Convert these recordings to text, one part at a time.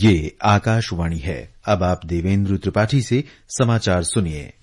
ये आकाशवाणी है। अब आप देवेंद्र त्रिपाठी से समाचार सुनिए।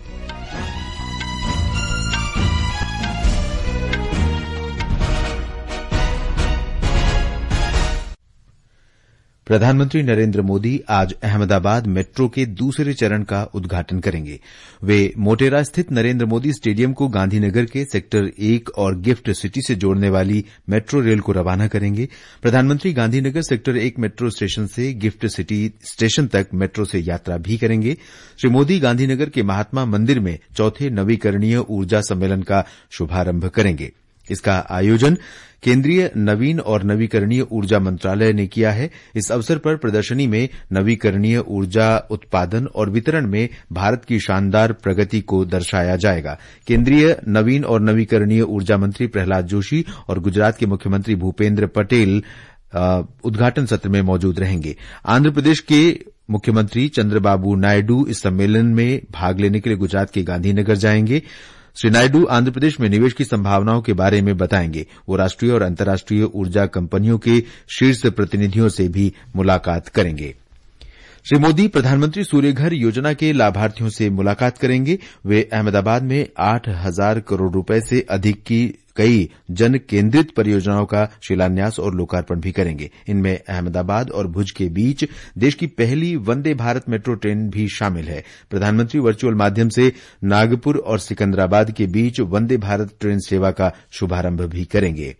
प्रधानमंत्री नरेंद्र मोदी आज अहमदाबाद मेट्रो के दूसरे चरण का उद्घाटन करेंगे। वे मोटेरा स्थित नरेंद्र मोदी स्टेडियम को गांधीनगर के सेक्टर 1 और गिफ्ट सिटी से जोड़ने वाली मेट्रो रेल को रवाना करेंगे। प्रधानमंत्री गांधीनगर सेक्टर 1 मेट्रो स्टेशन से गिफ्ट सिटी स्टेशन तक मेट्रो से यात्रा भी करेंगे। श्री मोदी गांधीनगर के महात्मा मंदिर में चौथे नवीकरणीय ऊर्जा सम्मेलन का शुभारंभ करेंगे। इसका आयोजन केंद्रीय नवीन और नवीकरणीय ऊर्जा मंत्रालय ने किया है। इस अवसर पर प्रदर्शनी में नवीकरणीय ऊर्जा उत्पादन और वितरण में भारत की शानदार प्रगति को दर्शाया जाएगा। केंद्रीय नवीन और नवीकरणीय ऊर्जा मंत्री प्रहलाद जोशी और गुजरात के मुख्यमंत्री भूपेंद्र पटेल उद्घाटन सत्र में मौजूद रहेंगे। आंध्र प्रदेश के मुख्यमंत्री चंद्रबाबू नायडू इस सम्मेलन में भाग लेने के लिए गुजरात के गांधीनगर जाएंगे। श्री नायडू आंध्र प्रदेश में निवेश की संभावनाओं के बारे में बताएंगे। वो राष्ट्रीय और अंतर्राष्ट्रीय ऊर्जा कंपनियों के शीर्ष प्रतिनिधियों से भी मुलाकात करेंगे। श्री मोदी प्रधानमंत्री सूर्यघर योजना के लाभार्थियों से मुलाकात करेंगे। वे अहमदाबाद में 8,000 करोड़ रुपए से अधिक की कई जन केंद्रित परियोजनाओं का शिलान्यास और लोकार्पण भी करेंगे। इनमें अहमदाबाद और भुज के बीच देश की पहली वंदे भारत मेट्रो ट्रेन भी शामिल है। प्रधानमंत्री वर्चुअल माध्यम से नागपुर और सिकंदराबाद के बीच वंदे भारत ट्रेन सेवा का शुभारंभ भी करेंगे।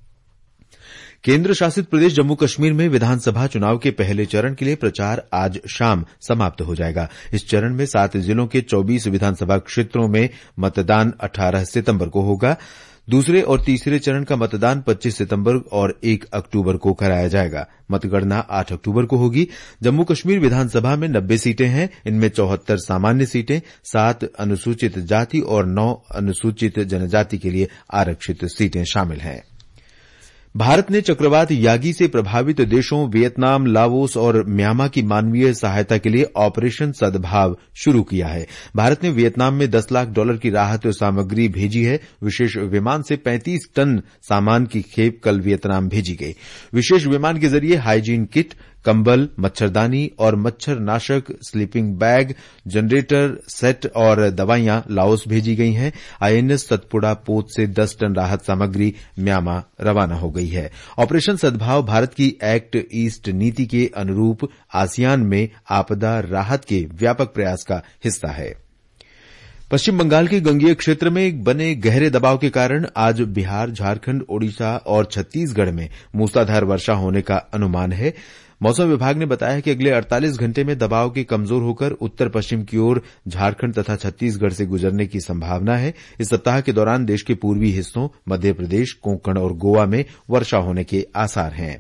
केंद्र शासित प्रदेश जम्मू कश्मीर में विधानसभा चुनाव के पहले चरण के लिए प्रचार आज शाम समाप्त हो जाएगा। इस चरण में 7 जिलों के 24 विधानसभा क्षेत्रों में मतदान 18 सितंबर को होगा। दूसरे और तीसरे चरण का मतदान 25 सितंबर और 1 अक्टूबर को कराया जाएगा। मतगणना 8 अक्टूबर को होगी। जम्मू कश्मीर विधानसभा में 90 सीटें हैं। इनमें 74 सामान्य सीटें, 7 अनुसूचित जाति और 9 अनुसूचित जनजाति के लिए आरक्षित सीटें शामिल हैं। भारत ने चक्रवात यागी से प्रभावित देशों वियतनाम, लाओस और म्यांमार की मानवीय सहायता के लिए ऑपरेशन सद्भाव शुरू किया है। भारत ने वियतनाम में $10 लाख की राहत सामग्री भेजी है। विशेष विमान से 35 टन सामान की खेप कल वियतनाम भेजी गई। विशेष विमान के जरिए हाइजीन किट, कंबल, मच्छरदानी और मच्छर नाशक, स्लीपिंग बैग, जनरेटर सेट और दवाइयां लाओस भेजी गई हैं। आईएनएस सतपुड़ा पोत से 10 टन राहत सामग्री म्यांमार रवाना हो गई है। ऑपरेशन सद्भाव भारत की एक्ट ईस्ट नीति के अनुरूप आसियान में आपदा राहत के व्यापक प्रयास का हिस्सा है। पश्चिम बंगाल के गंगेय क्षेत्र में बने गहरे दबाव के कारण आज बिहार, झारखंड, ओडिशा और छत्तीसगढ़ में मूसलाधार वर्षा होने का अनुमान है। मौसम विभाग ने बताया कि अगले 48 घंटे में दबाव के कमजोर होकर उत्तर पश्चिम की ओर झारखंड तथा छत्तीसगढ़ से गुजरने की संभावना है। इस सप्ताह के दौरान देश के पूर्वी हिस्सों, मध्य प्रदेश, कोंकण और गोवा में वर्षा होने के आसार हैं।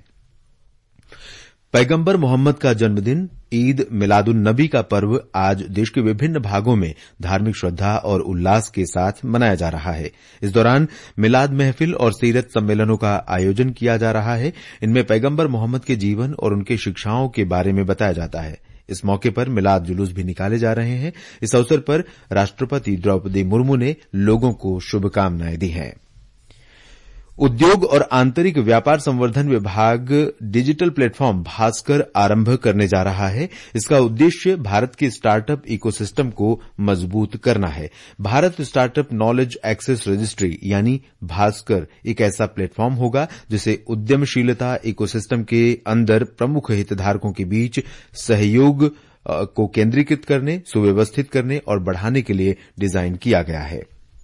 पैगंबर मोहम्मद का जन्मदिन ईद मिलादुन नबी का पर्व आज देश के विभिन्न भागों में धार्मिक श्रद्धा और उल्लास के साथ मनाया जा रहा है। इस दौरान मिलाद महफिल और सीरत सम्मेलनों का आयोजन किया जा रहा है। इनमें पैगंबर मोहम्मद के जीवन और उनके शिक्षाओं के बारे में बताया जाता है। इस मौके पर मिलाद जुलूस भी निकाले जा रहे हैं। इस अवसर पर राष्ट्रपति द्रौपदी मुर्मू ने लोगों को शुभकामनाएं दी हैं। उद्योग और आंतरिक व्यापार संवर्धन विभाग डिजिटल प्लेटफॉर्म भास्कर आरंभ करने जा रहा है। इसका उद्देश्य भारत के स्टार्टअप इकोसिस्टम को मजबूत करना है। Bharat startup knowledge access registry यानी भास्कर एक ऐसा प्लेटफॉर्म होगा जिसे उद्यमशीलता इकोसिस्टम के अंदर प्रमुख हितधारकों के बीच सहयोग को केंद्रीकृत करने, सुव्यवस्थित करने और बढ़ाने के लिए डिजाइन किया गया है।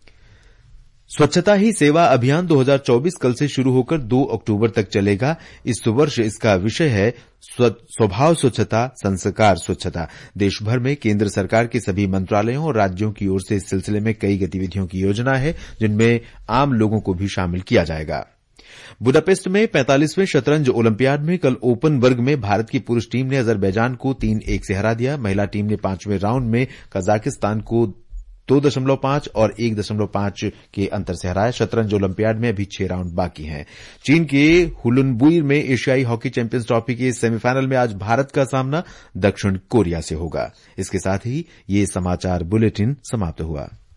स्वच्छता ही सेवा अभियान 2024 कल से शुरू होकर 2 अक्टूबर तक चलेगा। इस वर्ष इसका विषय है स्वभाव स्वच्छता, संस्कार स्वच्छता। देश भर में केंद्र सरकार के सभी मंत्रालयों और राज्यों की ओर से इस सिलसिले में कई गतिविधियों की योजना है, जिनमें आम लोगों को भी शामिल किया जाएगा। बुडापेस्ट में 45वें शतरंज ओलंपियाड में कल ओपन वर्ग में भारत की पुरुष टीम ने अजरबैजान को 3-1 से हरा दिया। महिला टीम ने 5वें राउंड में कजाकिस्तान को 2.5 और 1.5 के अंतर से हराया। शतरंज ओलंपियाड में अभी 6 राउंड बाकी हैं। चीन के हुलुनबुई में एशियाई हॉकी चैंपियंस ट्रॉफी के सेमीफाइनल में आज भारत का सामना दक्षिण कोरिया से होगा। इसके साथ ही ये समाचार बुलेटिन समाप्त हुआ।